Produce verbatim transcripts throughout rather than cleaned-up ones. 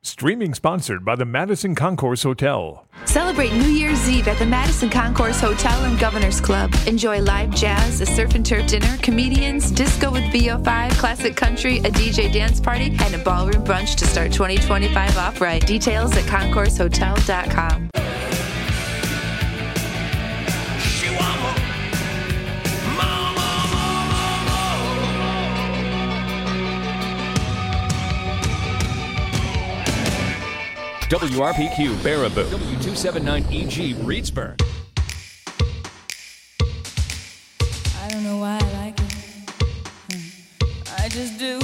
Streaming sponsored by the Madison Concourse Hotel. Celebrate New Year's Eve at the Madison Concourse Hotel and Governor's Club. Enjoy live jazz, a surf and turf dinner, comedians, disco with V O five, classic country, a D J dance party, and a ballroom brunch to start twenty twenty-five off right. Details at concourse hotel dot com. W R P Q Baraboo, W two seventy-nine E G Reedsburg. I don't know why I like it. I just do.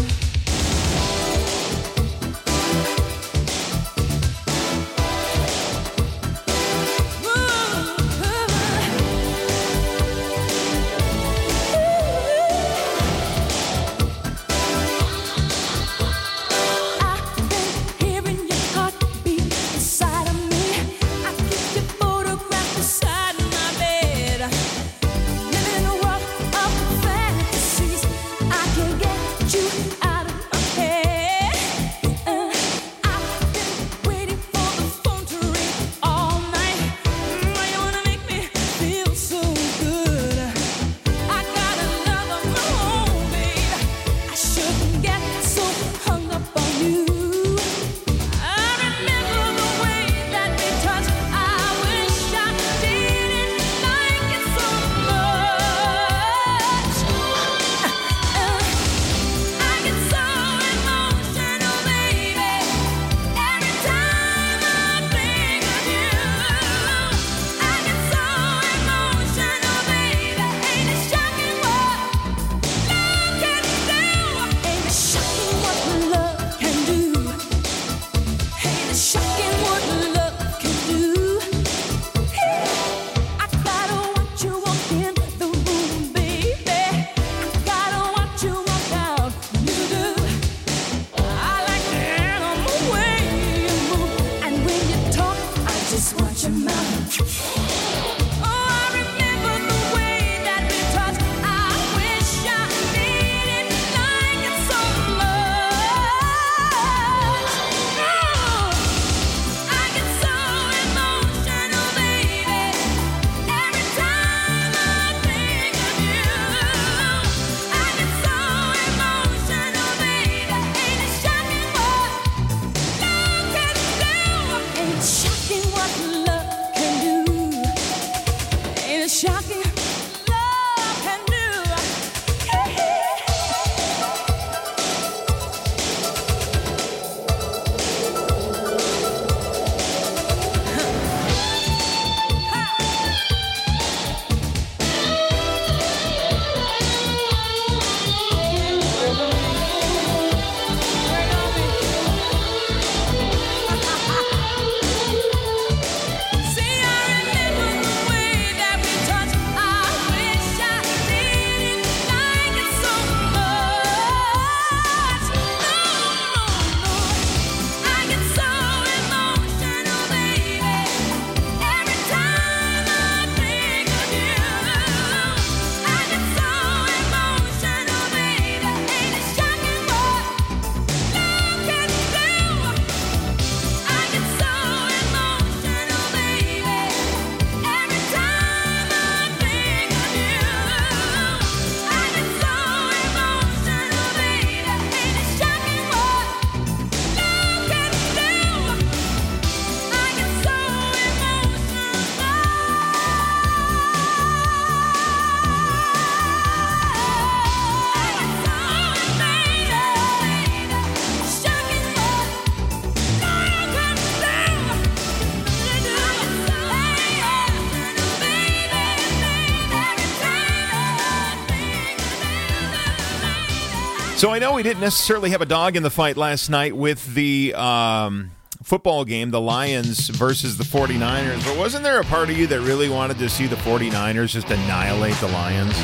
So I know we didn't necessarily have a dog in the fight last night with the um, football game, the Lions versus the forty-niners, but wasn't there a part of you that really wanted to see the forty-niners just annihilate the Lions?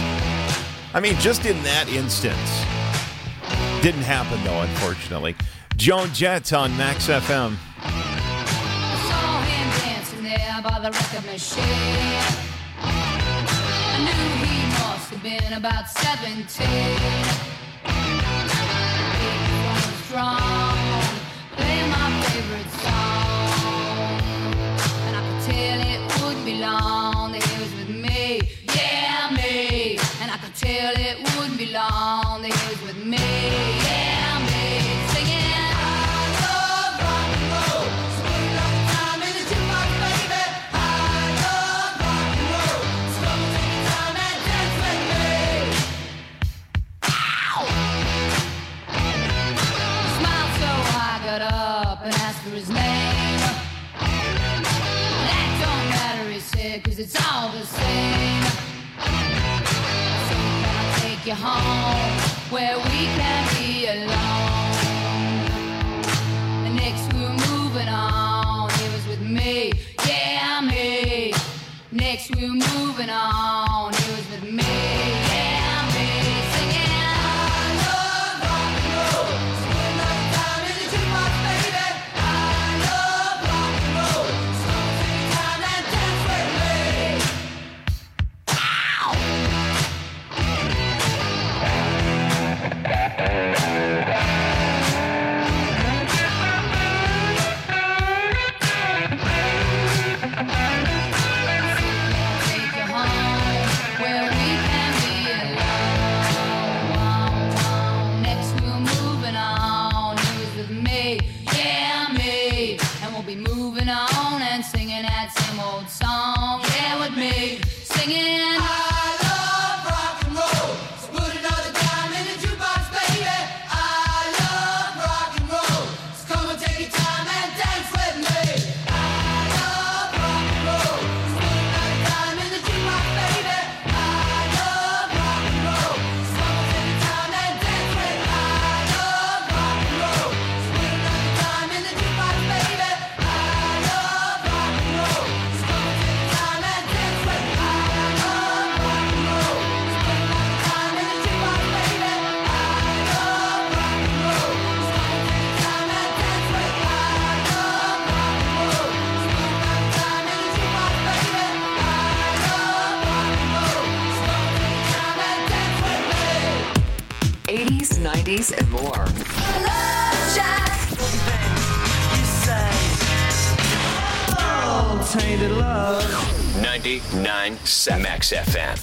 I mean, just in that instance. Didn't happen, though, unfortunately. Joan Jett on Max F M. I saw him dancing there by the record machine. I knew he must have been about seventeen. Strong, play my favorite and ask for his name. That don't matter, he said, cause it's all the same. So can I take you home where we can be alone? And next we were moving on, he was with me, yeah, me. Next we were moving on, he was with me, yeah, me. Singing, I love rock and roll. Spend my time in the jukebox, baby. I love rock and roll. So take your time and dance with me. Ow! Take you home where we can be alone. Next we're moving on. He was with me, yeah, me. And we'll be moving on and singing that same old song. Yeah, with me, singing. I love rock and roll. So put another dime in the jukebox, baby. I love rock and roll. So come and take your time and dance with me. I love rock and roll. So put another dime in the jukebox, baby. I love rock and roll. So come and take your time and dance with me. I love rock and roll. So put another dime in the jukebox, baby. I love rock and roll. So come and take your time and dance with me. I love rock and roll. So put another dime in the jukebox, baby. I love rock and roll. So come and take your time and dance with me. I love rock and roll. So put another dime in the jukebox, baby. I love rock and roll. So come and take your time and dance with me. eighties, nineties, and more. ninety-nine point seven Max F M.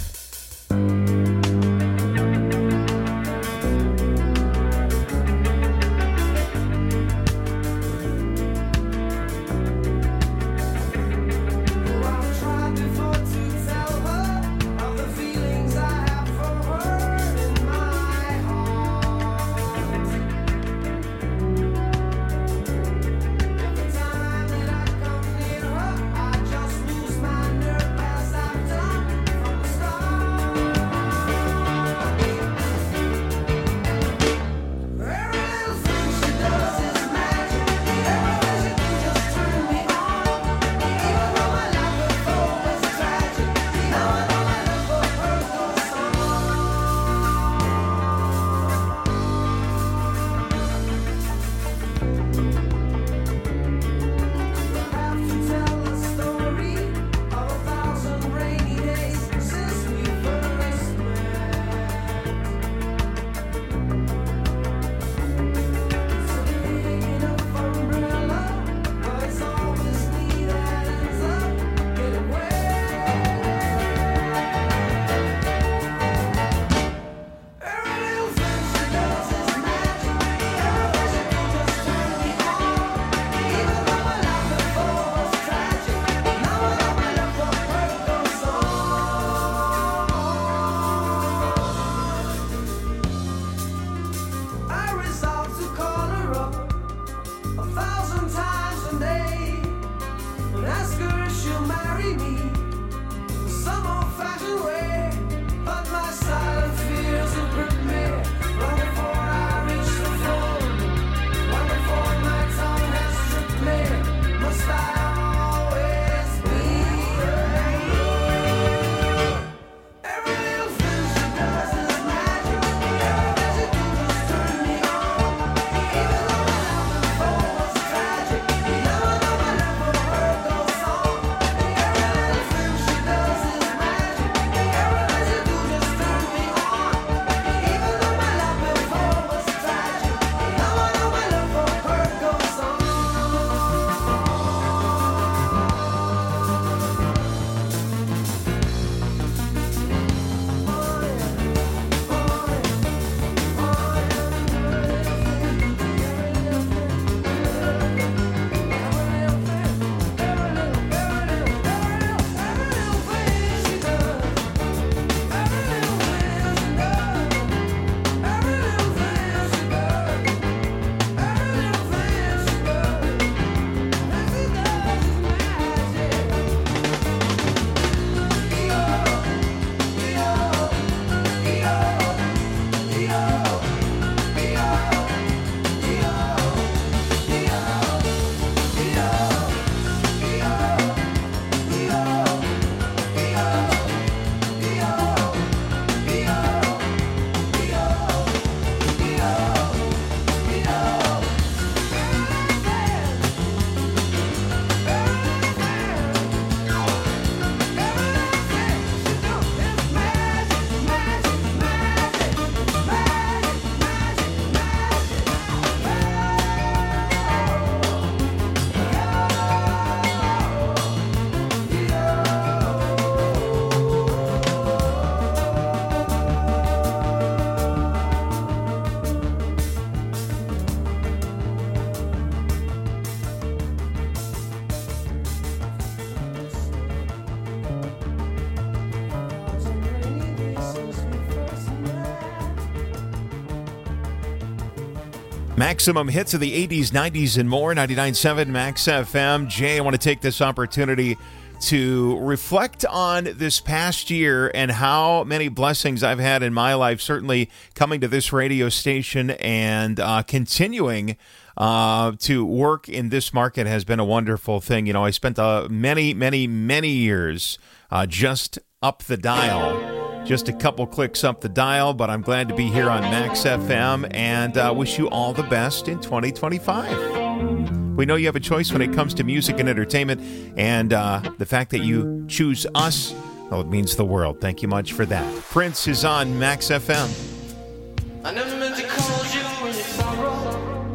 Maximum hits of the eighties, nineties, and more. ninety-nine point seven Max F M. Jay, I want to take this opportunity to reflect on this past year and how many blessings I've had in my life, certainly coming to this radio station and uh, continuing uh, to work in this market has been a wonderful thing. You know, I spent uh, many, many, many years uh, just up the dial, just a couple clicks up the dial, but I'm glad to be here on Max F M and uh, wish you all the best in twenty twenty-five. We know you have a choice when it comes to music and entertainment, and uh, the fact that you choose us, well, it means the world. Thank you much for that. Prince is on Max F M. I never meant to call you when you sorrow.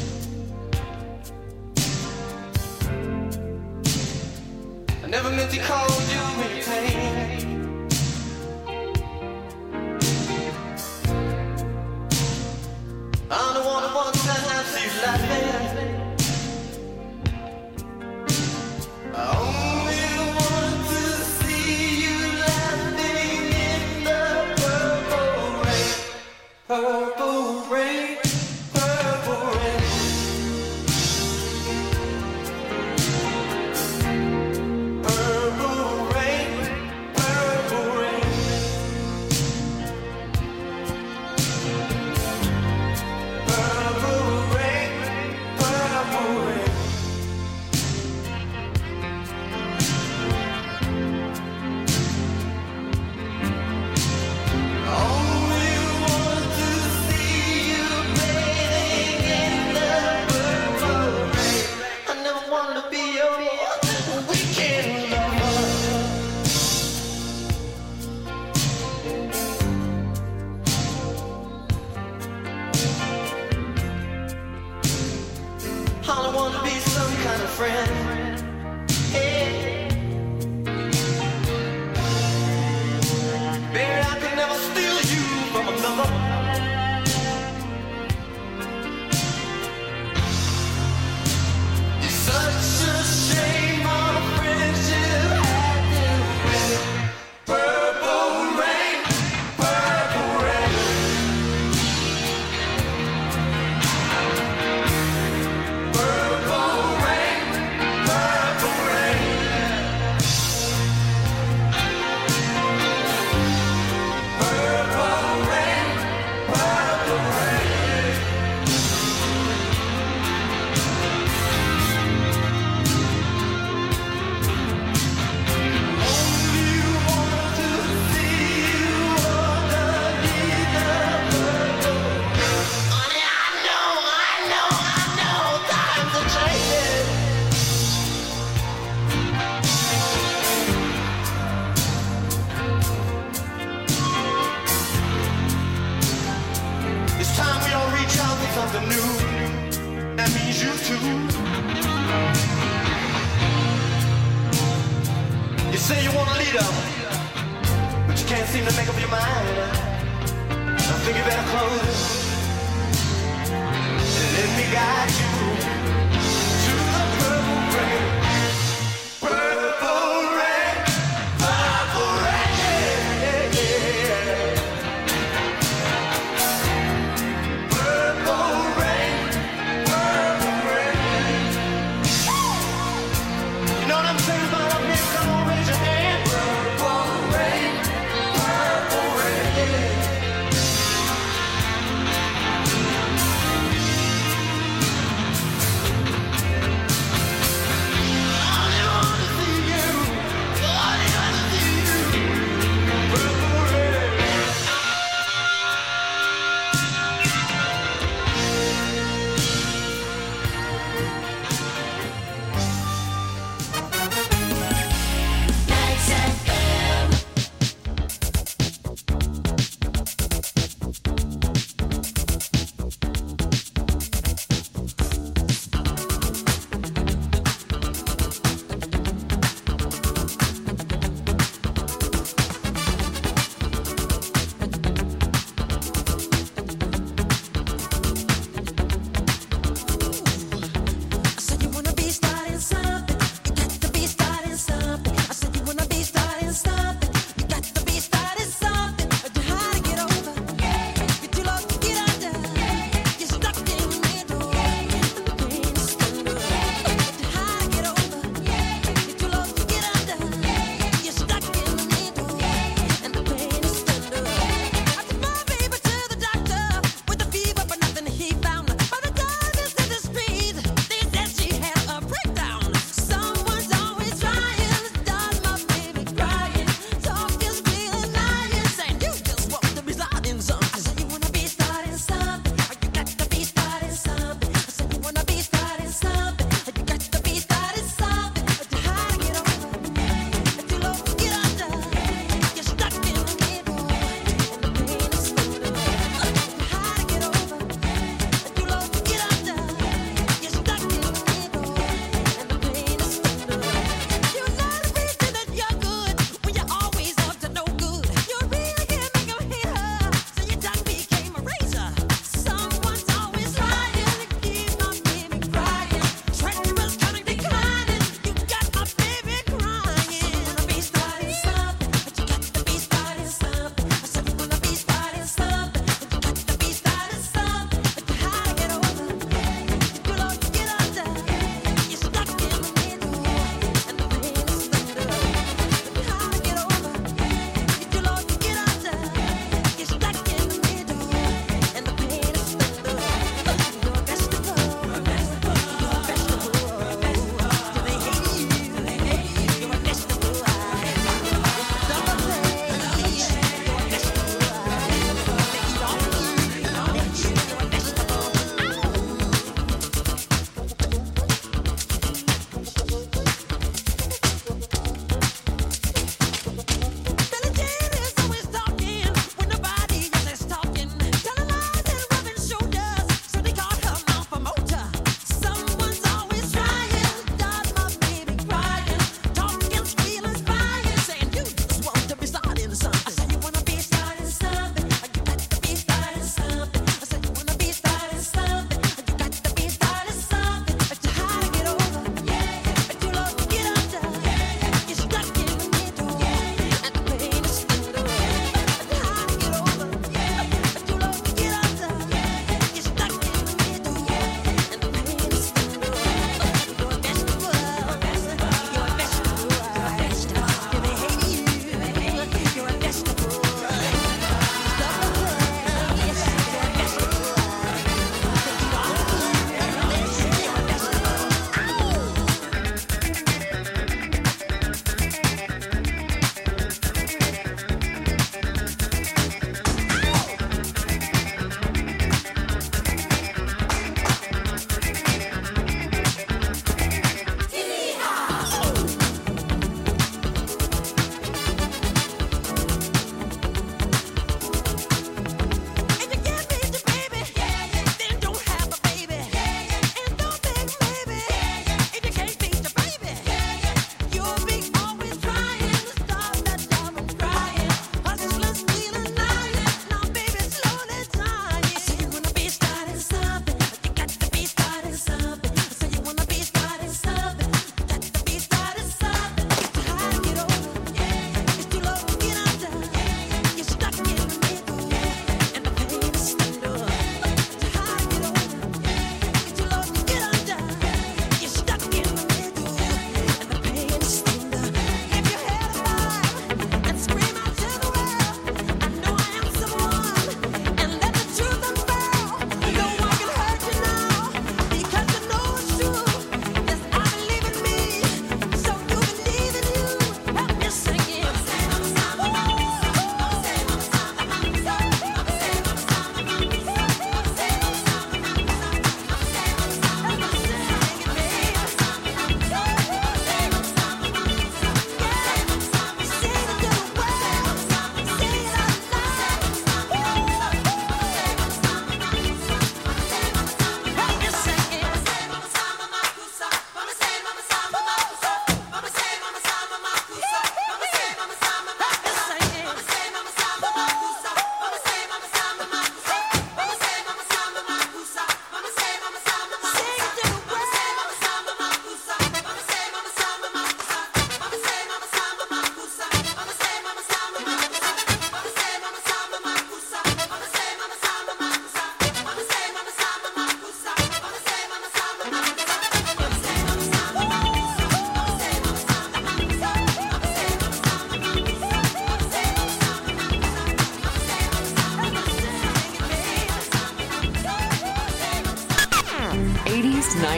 I never meant to call you when you pain. I'm the one who wants to have you laughing. I only want to see you laughing in the purple rain, purple rain, purple rain, purple rain, purple rain, purple rain, purple rain. Friend, hey. Baby, I could never steal you from another. It's such a shame our friendship had to end. Purple rain, purple rain, purple rain. Purple rain, purple rain, purple rain. Only want to see you underneath the purple rain. Honey, I know, I know, I know, times are changing. It's time we all reach out for something new. That means you too. You say you want a leader, but you can't seem to make up your mind. I think you better close and let me guide you to the purple rain. Purple rain, purple rain, yeah, yeah. Purple rain, purple rain. You know what I'm saying about up here? Come on, raise your hand. Purple rain, purple rain.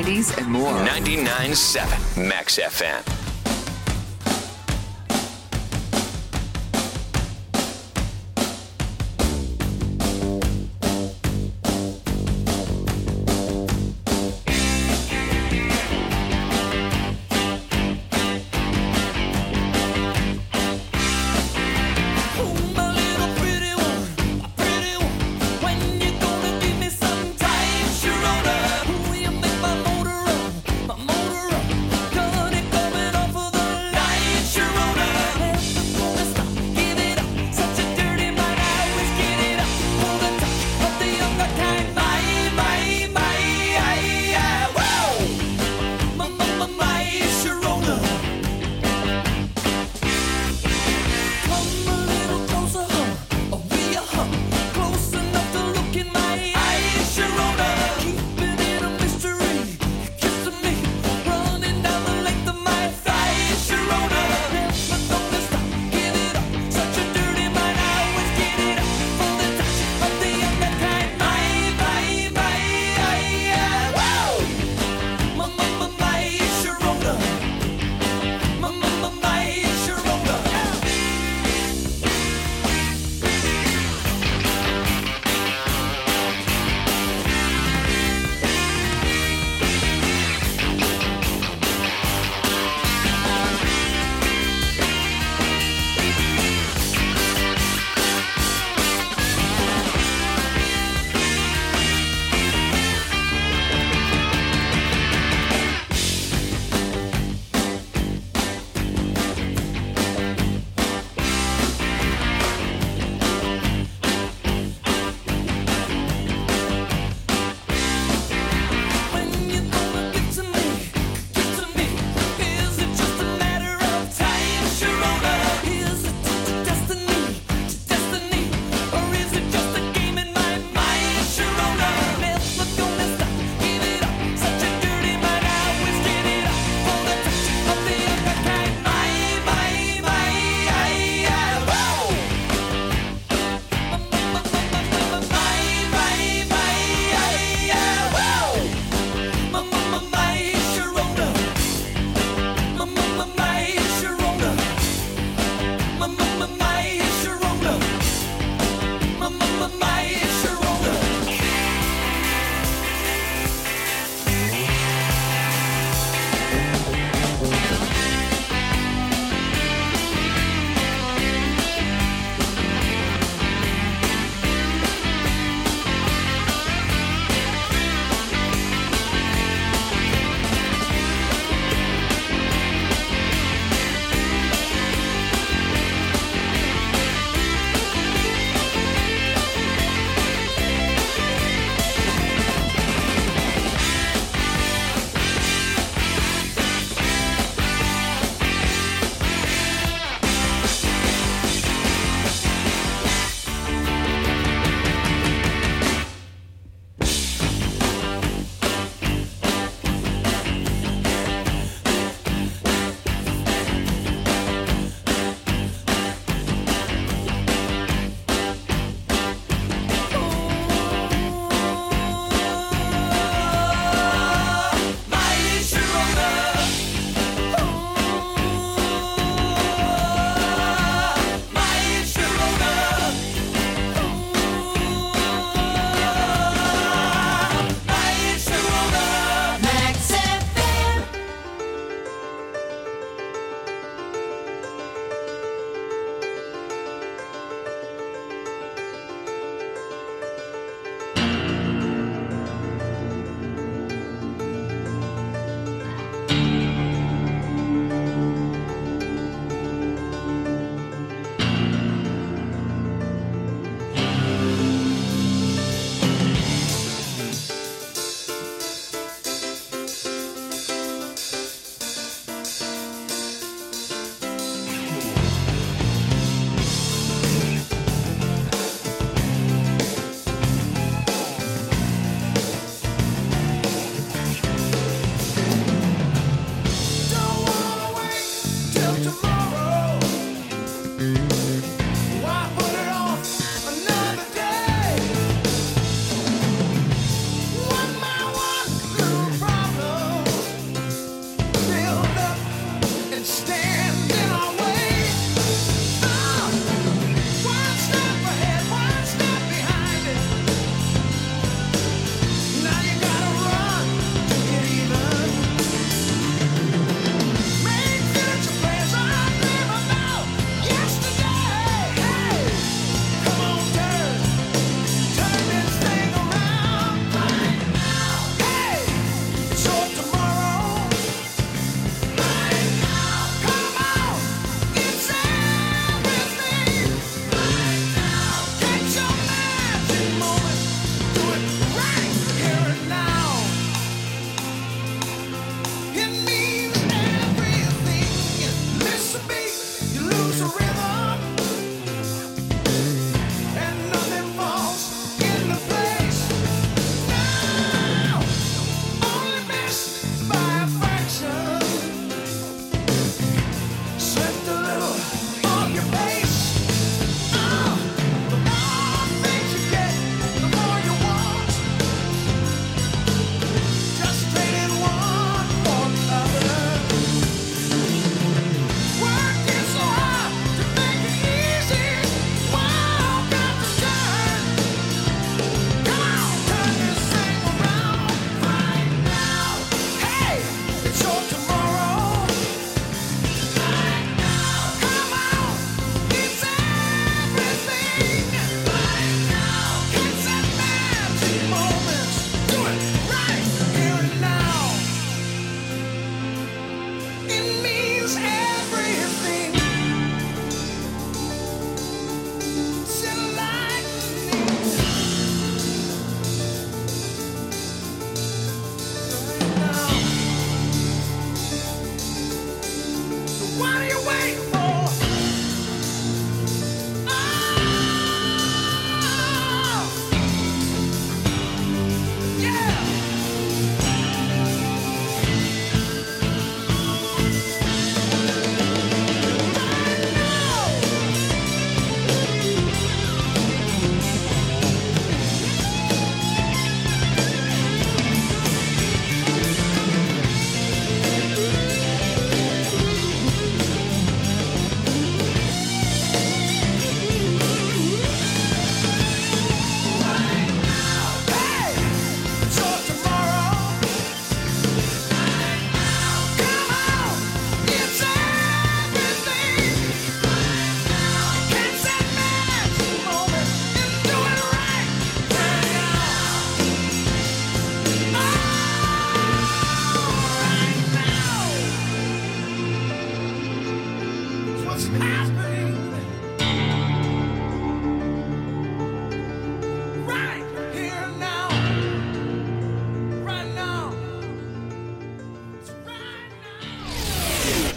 nineties and more. ninety-nine point seven Max F M. Coming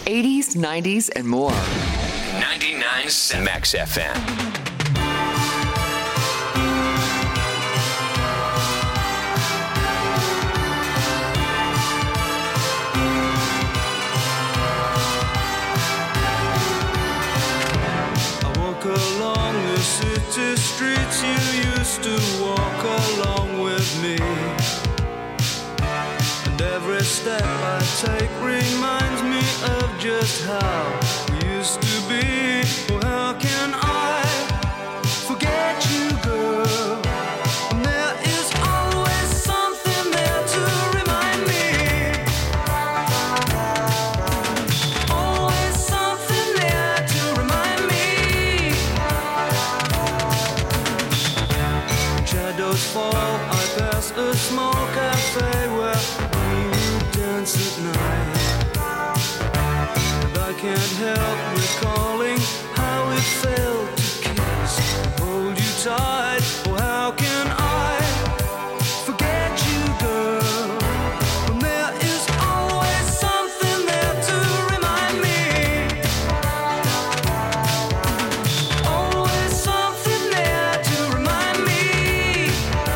eighties, nineties, and more. ninety-nine point seven Max F M. Along the city streets you used to walk along with me, and every step I take reminds me of just how we used to be. Oh, how can I forget you, girl? And there is always something there to remind me. Always something there to remind me. Shadows fall, I pass a small cafe where we would dance at night. And I can't help recalling how it felt to kiss and hold you tight. Oh, how can I forget you, girl? When there is always something there to remind me. Always something there to remind me.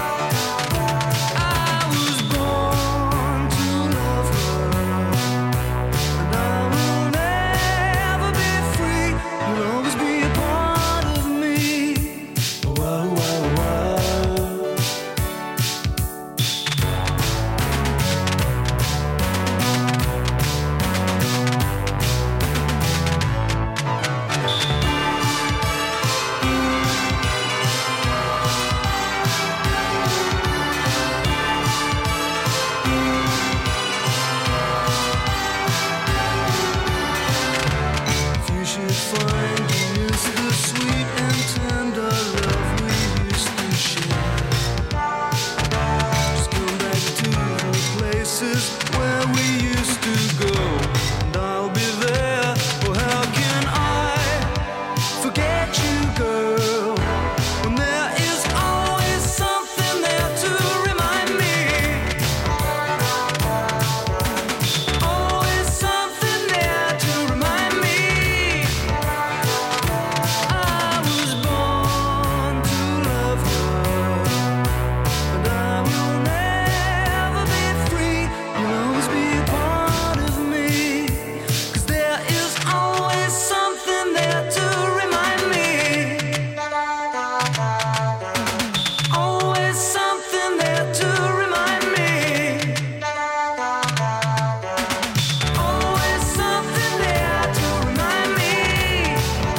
I was born to love her, and I will never be free. You'll always be a part of me. Wow, wow, wow. If you should find you miss the sweet and tender love we used to share, just come back to the places where we used to go, and I'll be there. Oh, how can I forget you, girl? When there is always something there to remind me. Always something there to remind me. I was born to love her, and I will never be free. You'll always be a part of me, 'cause there is always something there to remind me. Always something there to remind me. Always something there to remind me.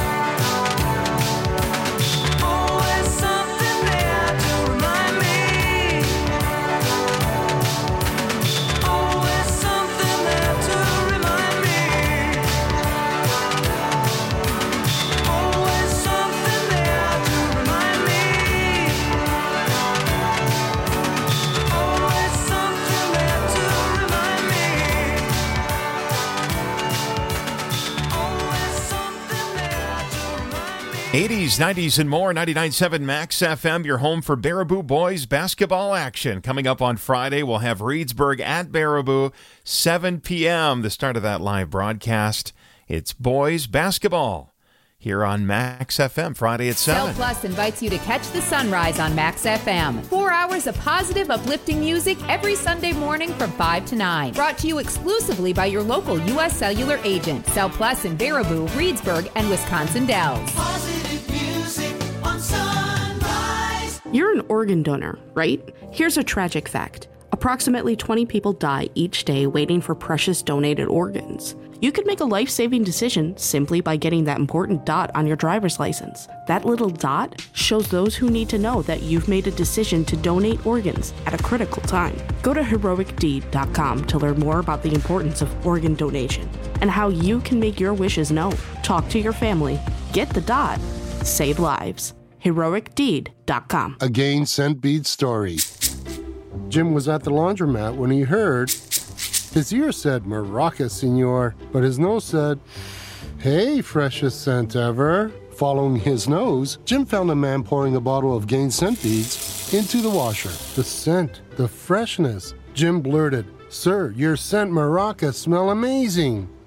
Always something there to remind me. Always something there to remind me. Always something there to remind me. Always something there to remind me. Always something there to remind me. eighties, nineties, and more. ninety-nine point seven Max F M, your home for Baraboo boys basketball action. Coming up on Friday, we'll have Reedsburg at Baraboo, seven p.m., the start of that live broadcast. It's boys basketball here on Max F M, Friday at Cell seven. Plus invites you to catch the sunrise on Max F M. Four hours of positive, uplifting music every Sunday morning from five to nine. Brought to you exclusively by your local U S Cellular agent. Cell Plus in Baraboo, Reedsburg, and Wisconsin Dells. Positive music on Sunrise. You're an organ donor, right? Here's a tragic fact. Approximately twenty people die each day waiting for precious donated organs. You could make a life-saving decision simply by getting that important dot on your driver's license. That little dot shows those who need to know that you've made a decision to donate organs at a critical time. Go to heroic deed dot com to learn more about the importance of organ donation and how you can make your wishes known. Talk to your family, get the dot, save lives. heroic deed dot com. A Gain Scent Bead story. Jim was at the laundromat when he heard his ear said Maraca, senor, but his nose said, hey, freshest scent ever. Following his nose, Jim found a man pouring a bottle of Gain Scent Beads into the washer. The scent, the freshness. Jim blurted, sir, your scent Maraca smell amazing.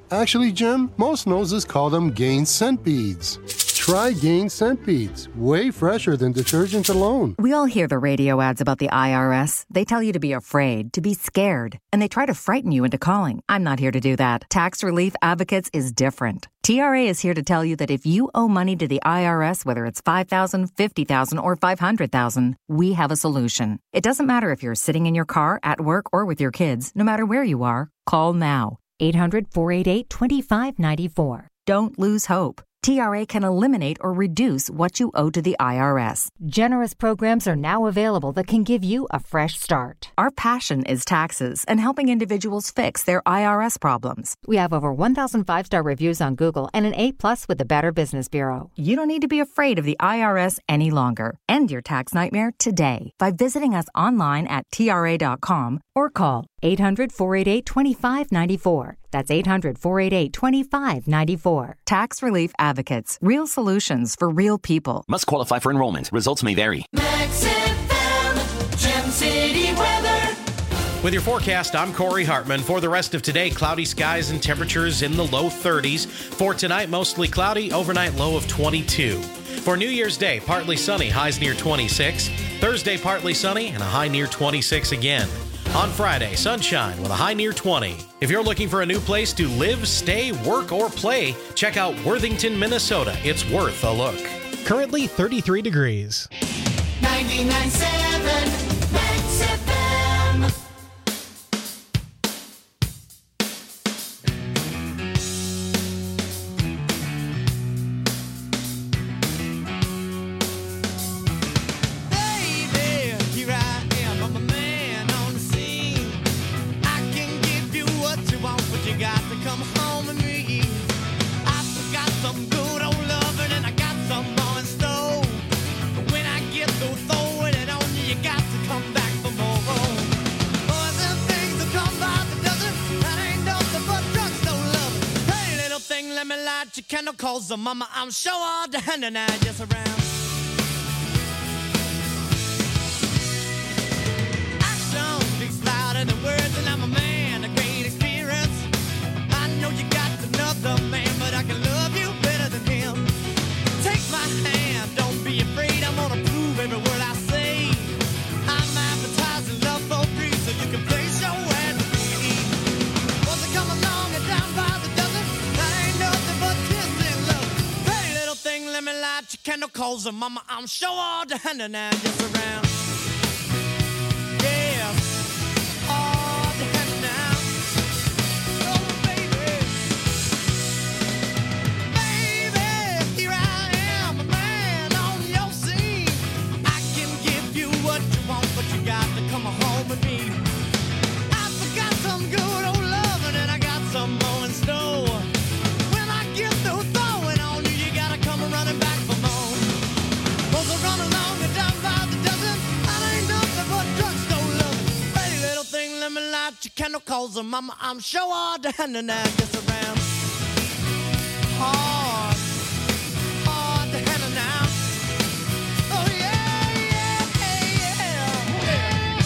Actually, Jim, most noses call them Gain Scent Beads. Try Gain Scent Beads. Way fresher than detergent alone. We all hear the radio ads about the I R S. They tell you to be afraid, to be scared, and they try to frighten you into calling. I'm not here to do that. Tax Relief Advocates is different. T R A is here to tell you that if you owe money to the I R S, whether it's five thousand dollars, fifty thousand dollars, or five hundred thousand dollars, we have a solution. It doesn't matter if you're sitting in your car, at work, or with your kids. No matter where you are, call now. eight hundred, four eight eight, two five nine four. Don't lose hope. T R A can eliminate or reduce what you owe to the I R S. Generous programs are now available that can give you a fresh start. Our passion is taxes and helping individuals fix their I R S problems. We have over one thousand five-star reviews on Google and an A plus with the Better Business Bureau. You don't need to be afraid of the I R S any longer. End your tax nightmare today by visiting us online at T R A dot com or call eight hundred, four eight eight, two five nine four. That's eight hundred, four eight eight, two five nine four. Tax Relief Advocates. Real solutions for real people. Must qualify for enrollment. Results may vary. Max F M, Gem City weather. With your forecast, I'm Corey Hartman. For the rest of today, cloudy skies and temperatures in the low thirties. For tonight, mostly cloudy, overnight low of twenty-two. For New Year's Day, partly sunny, highs near twenty-six. Thursday, partly sunny and a high near twenty-six again. On Friday, sunshine with a high near twenty. If you're looking for a new place to live, stay, work, or play, check out Worthington, Minnesota. It's worth a look. Currently thirty-three degrees. ninety-nine point seven Max F M. Your candle calls the mama, I'm sure all the hand and I just around. Action speaks louder than words, and I'm a man of great experience. I know you got another man, but I can love you better than him. Take my hand, don't be afraid, I'm gonna prove every word I say. I'm advertising love for free, so you can place your ad with me. Once I come along and down by the dozen, that ain't nothing but let me light your candle calls and mama, I'm sure all the hand and I just around. Yeah, all the hand now. Oh baby, baby, here I am, a man on your scene. I can give you what you want, but you got to come home with me. I forgot some good old loving and I got some more in store. When I get through throwing on you, you gotta come running back for more. Both are run along and down by the dozen. I ain't nothing but drugstore love. Pretty little thing, let me light your candle calls and mama, I'm sure all the hand and I gets around. Hard, hard to handle now. Oh yeah, yeah, yeah,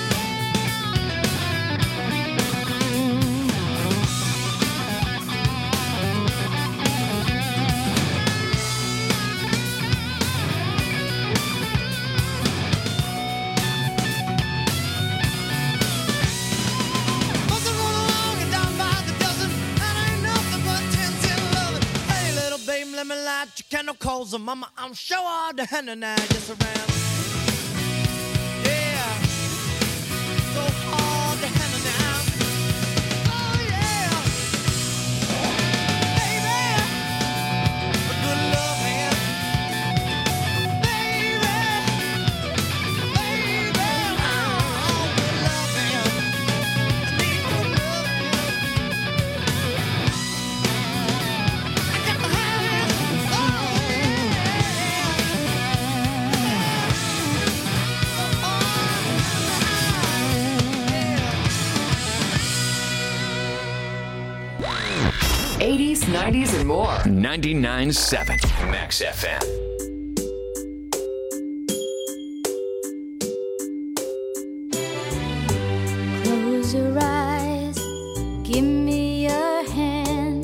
let me light your candle calls and mama, I'm sure all the hand and I just around. Yeah, so hard to handle now. Oh yeah, baby, a good love hand. Baby, baby, oh, good love hand. I need good love hand. I got the hand. eighties, nineties, and more. ninety-nine point seven Max F M. Close your eyes, give me your hand.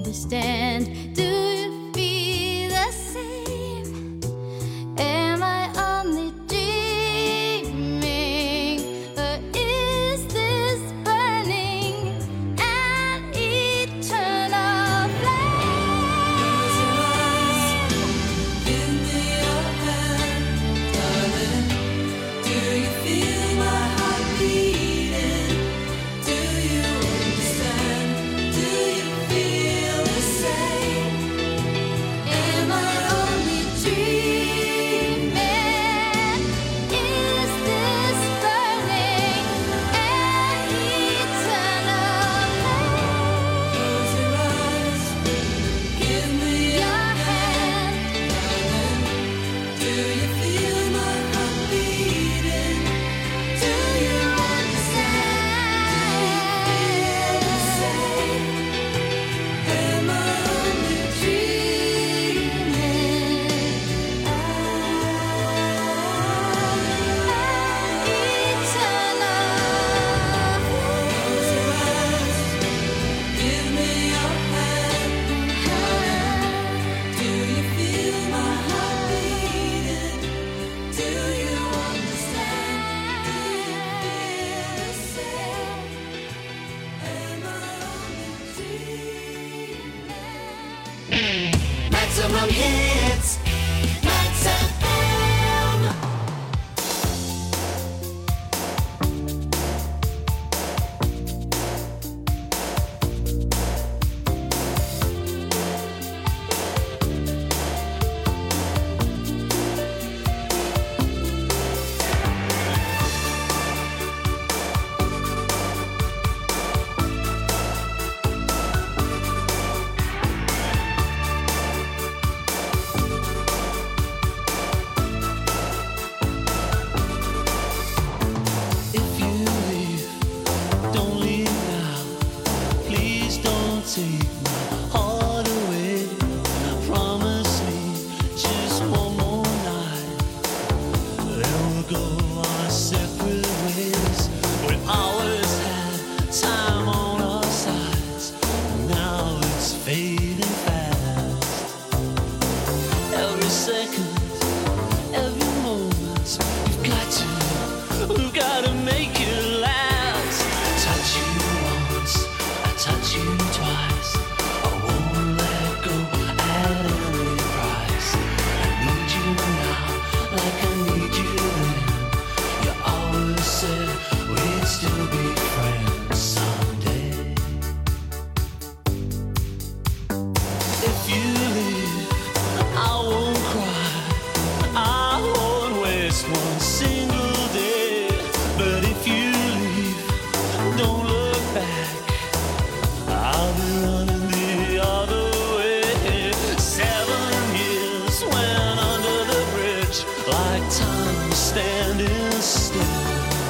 understand? Do you feel the same? Am I only dreaming? Or is this burning an eternal flame? Give me your hand, darling. Do you feel my heart beating? Do you understand? Do you feel the same? Am I only dreaming? Is this burning an eternal flame? Close your eyes, give me your hand, darling. Do you feel my heart beating? Do you understand? Do you feel the same? Am I only dreaming? Ah, eternal. Close your eyes, give me your hand, do you feel my heart beating? Do you understand? Do you feel the same? Am I only dreaming? Maximum hits, Max F M. If you leave, don't leave now. Please don't take my heart away. Promise me just one more night. Then we'll go our separate ways. We always had time on our sides. Now it's fading fast. Every second, every moment, you've got to. We've got to make it last. Touch you once, I touch you twice. I won't let go at any price. I need you now, like I need you then. You always said we'd still be friends someday. If you leave, I won't cry. I won't waste one single day. But if you leave, don't look back. I'll be running the other way. Seven years went under the bridge, like time was standing still.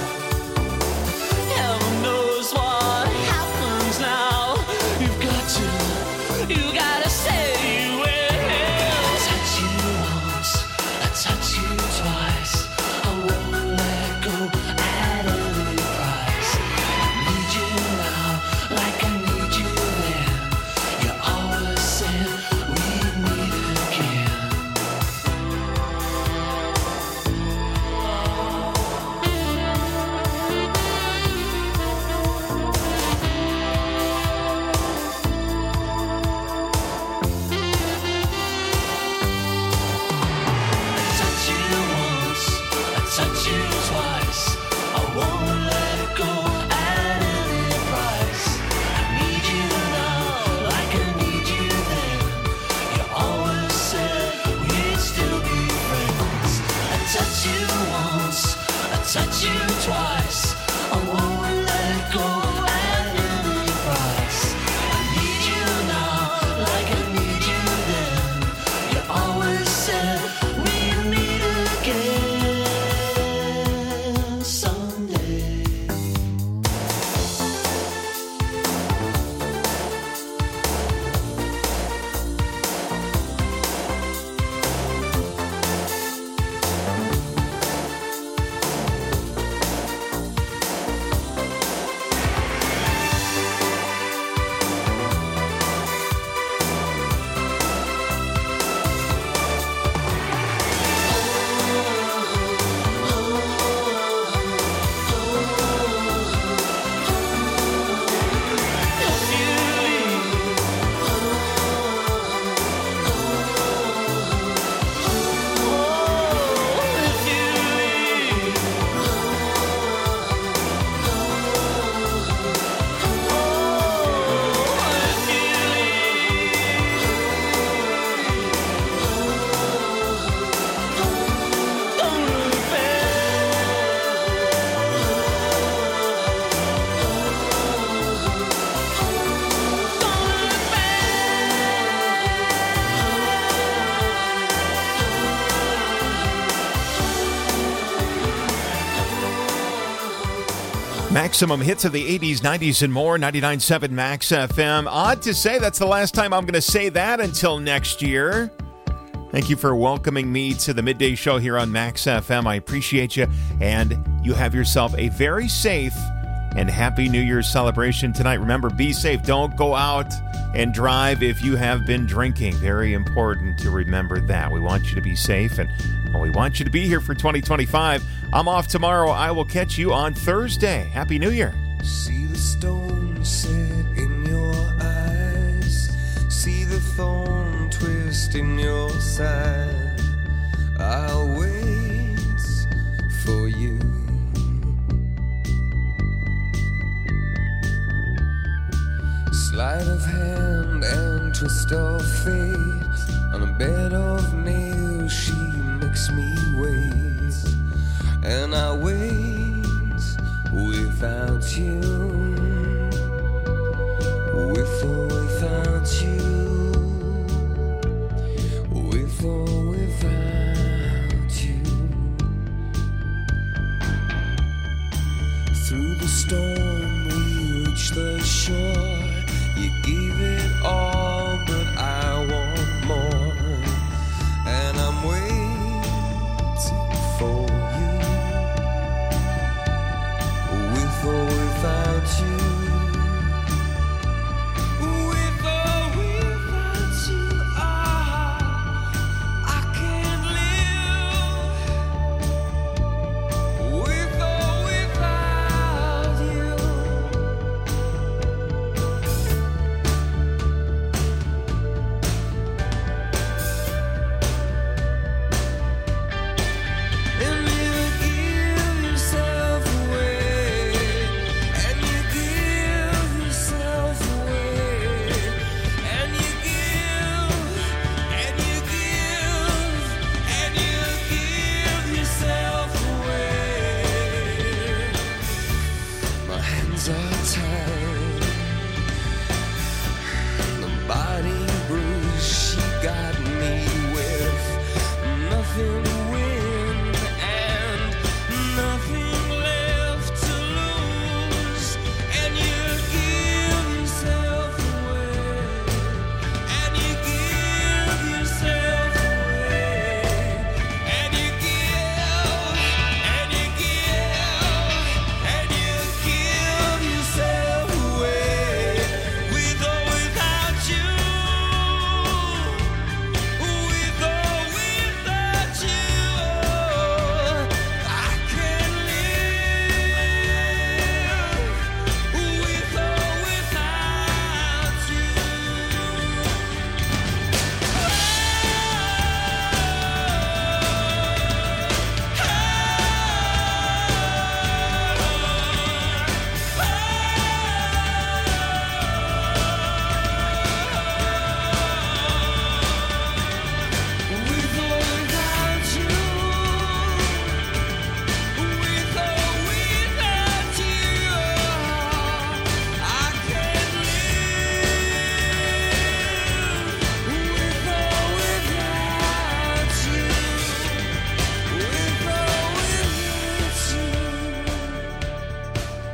Heaven knows what happens now. You've got to, you gotta say you will. Touch you once, I touch you twice. I won't let go at any price. I need you now, like I need you then. You always said we'd meet again. Maximum hits of the eighties, nineties, and more. ninety-nine point seven Max F M. Odd to say, that's the last time I'm going to say that until next year. Thank you for welcoming me to the midday show here on Max F M. I appreciate you, and you have yourself a very safe and happy New Year's celebration tonight. Remember, be safe. Don't go out and drive if you have been drinking. Very important to remember that. We want you to be safe, and well, we want you to be here for twenty twenty-five. I'm off tomorrow. I will catch you on Thursday. Happy New Year. See the stone set in your eyes. See the thorn twist in your side. I'll wait for you. Sleight of hand and twist of fate. On a bed of nails she makes me wait. And I wait without you. With or without you. With or without you. Through the storm we reach the shore. You gave it all, but I want more. And I'm waiting for you. With or without you. With or without you. Ah, I can't live. With or without you. And you give yourself away, and you give yourself away, and you give, and you give, and you give yourself away. My hands are tied, the body bruised. She got me with nothing to win and nothing left to lose. And you give yourself away, and you give yourself away, and you give, and you give, and you give yourself away. With or without you. With or without you, I can't live. With or without With or without you. With or without you, I can't live. With or without you. With or without you.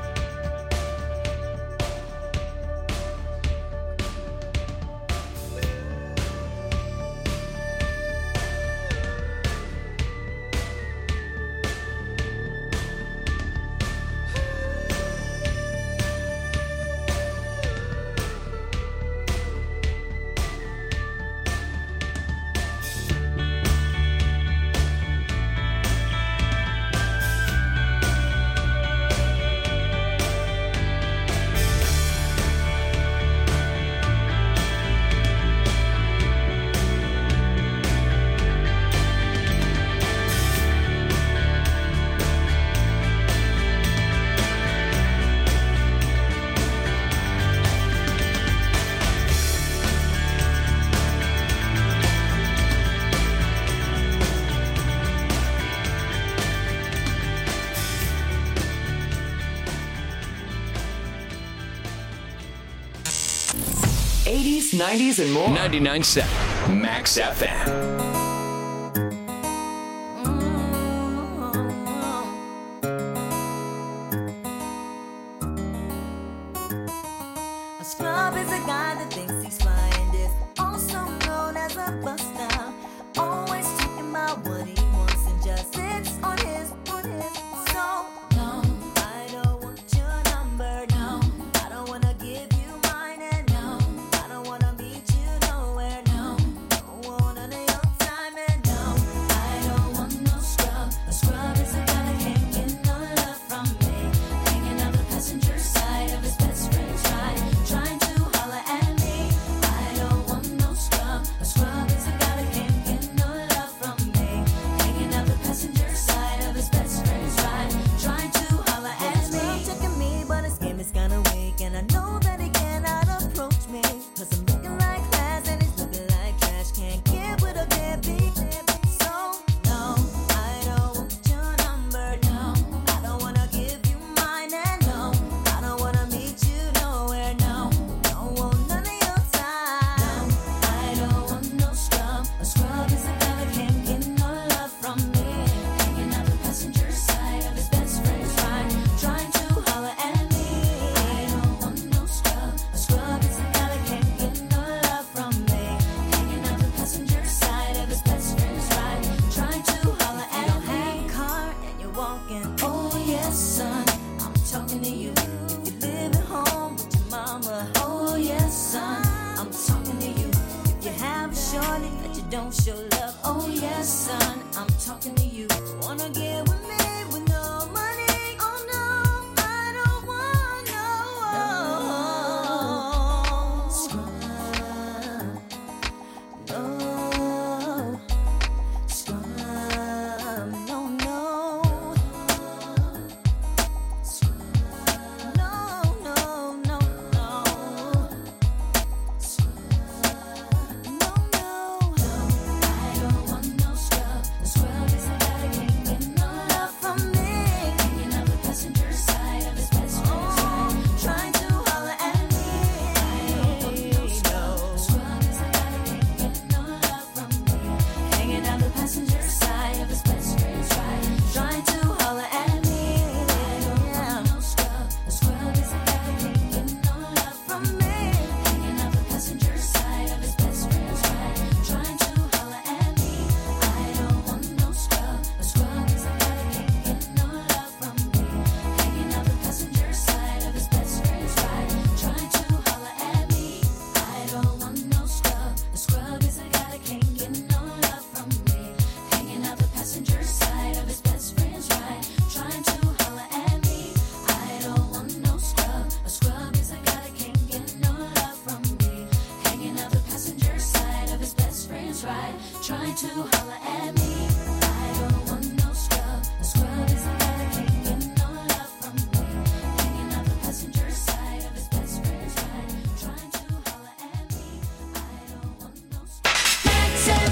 eighties, nineties, and more. ninety-nine point seven Max F M. funny that you don't show love. Oh yes, son, I'm talking to you. Wanna get with me with no money? Oh no, I don't want no scrub. No scrub. No, no. No, no, no, no. Trying to holler at me. I don't want no scrub. A scrub is a guy that can't get no love from me. Hanging out the passenger side of his best friend's ride. Trying to holler at me. I don't want no scrub. Max F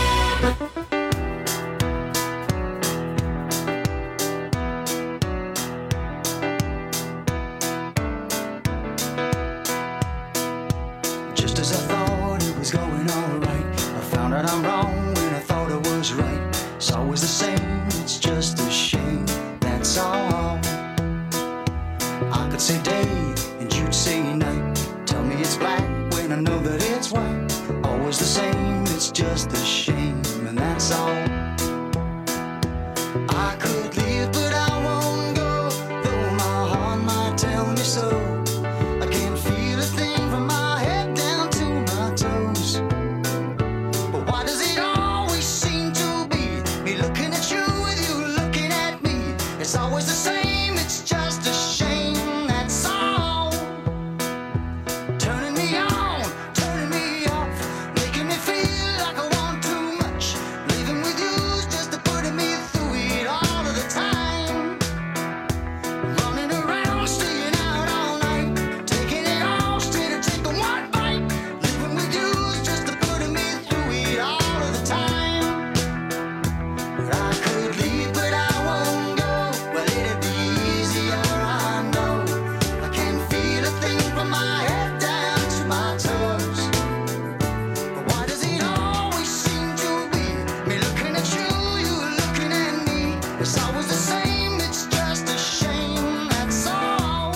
M. Just as I thought it was going all right, I found out I'm wrong when I thought I was right. It's always the same, it's just a shame, that's all. I could say day and you'd say night. Tell me it's black when I know that it's white. Always the same, it's just a shame, and that's all. I could leave but I won't go, though my heart might tell me so. I can't feel a thing from my head down to my toes. But why does it always seem to be me looking at you with you looking at me? It's always the same, it's just a shame, that's all. Turning me on, turning me off, making me feel like I want too much. Living with you's just to putting me through it all of the time. Running around, staying out all night, taking it all straight to take the one bite. Living with you's just to putting me through it all of the time. But I could leave, but I won't go. Well, it'd be easier, I know. I can't feel a thing from my head down to my toes. But why does it always seem to be me looking at you, you looking at me? It's always the same, it's just a shame, that's all.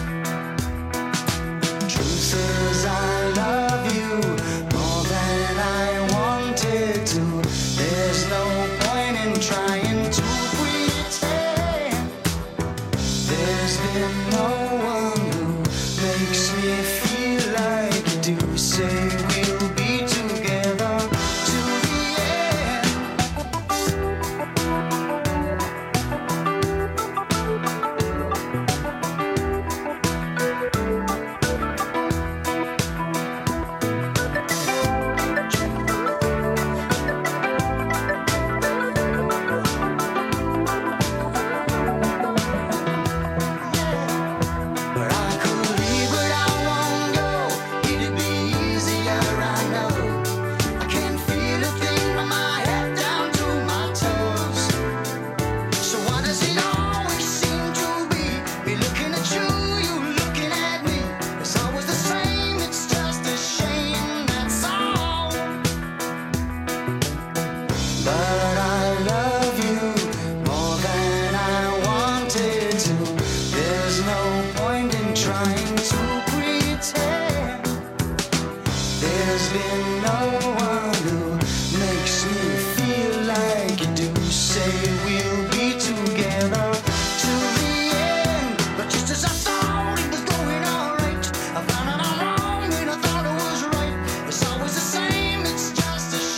Truth is, I love you more than I wanted to. There's no point in trying to pretend. There's been no one who makes me feel like you do. Say we'll be together to the end. But I could leave, but I won't go. It'd be easier, I know. I can't feel a thing from my head down to my toes. So why does it always seem to be me looking at you, you looking at me? It's always the same, it's just a shame, that's all. But I love you more than I wanted to. There's no point in trying to pretend. There's been no one who makes me feel like you do. Say we'll be together to the end. But just as I thought it was going all right, I found out I'm wrong when I thought it was right. It's always the same, it's just a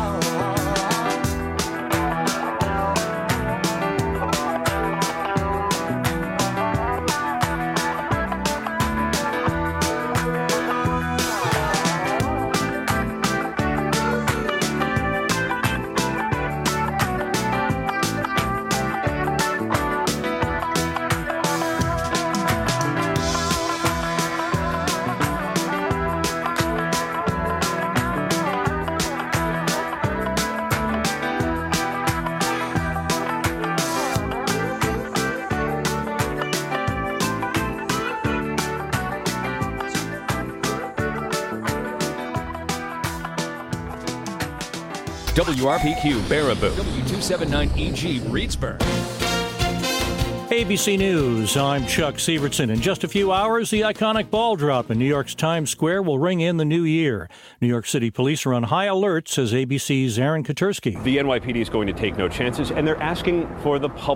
W R P Q Baraboo, W two seventy-nine E G Reedsburg. A B C News, I'm Chuck Sievertson. In just a few hours, the iconic ball drop in New York's Times Square will ring in the new year. New York City police are on high alert, says A B C's Aaron Katursky. The N Y P D is going to take no chances, and they're asking for the public